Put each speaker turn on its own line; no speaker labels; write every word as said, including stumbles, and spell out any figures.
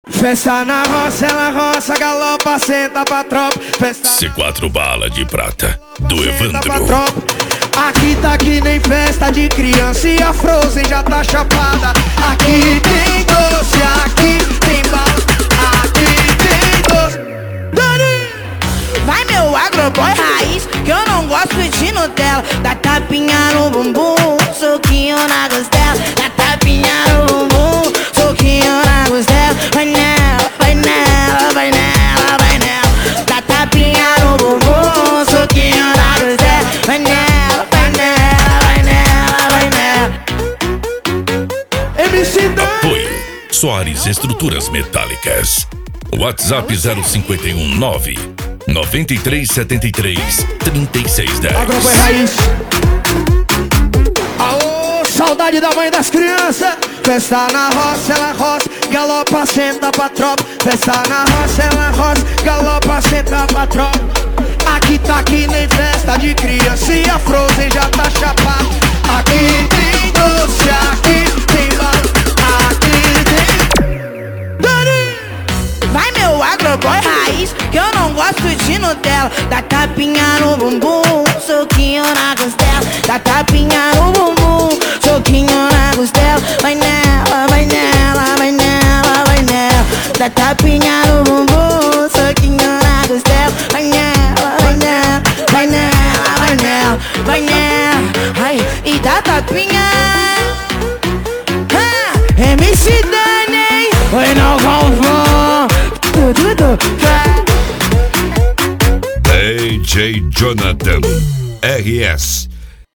Festa na roça, ela roça, galopa, senta pra tropa. Festa
C quatro bala de prata, do Evandro.
Aqui tá que nem festa de criança e a Frozen já tá chapada. Aqui tem doce, aqui tem bala, aqui tem doce. Dani!
Vai meu agroboy raiz, que eu não gosto de Nutella. Dá tapinha no bumbum, soquinho na costela. Dá tapinha no bumbum, soquinho na costela. Vai nela, vai nela, vai nela, vai nela. Dá tapinha no bumbum, soquinho na costela. Vai nela, vai nela, vai nela, vai nela.
M C Dani!
Apoio Soares Estruturas Metálicas. WhatsApp zero cinco um nove nove três sete três três seis um zero.
Agroboy raiz. Aô, saudade da mãe das crianças. Festa na roça, ela roça, galopa, senta pra tropa. Festa na roça, ela roça, galopa, senta pra tropa. Aqui tá que nem festa de criança e a Frozen já tá chapada. Aqui tem doce, aqui tem bala, aqui tem... Dani!
Vai meu agroboy raiz, que eu não gosto de Nutella. Dá tapinha no bumbum, soquinho na costela. Dá tapinha no bumbum, soquinho na costela. Vai nela, vai nela, vai nela, vai nela. Dá tapinha no bumbum, soquinho na costela. Vai nela, vai nela, vai nela, vai nela, vai nela. Ai, e dá tapinha. Ah, M C Dani, oi não confunda.
D J Jonathan R S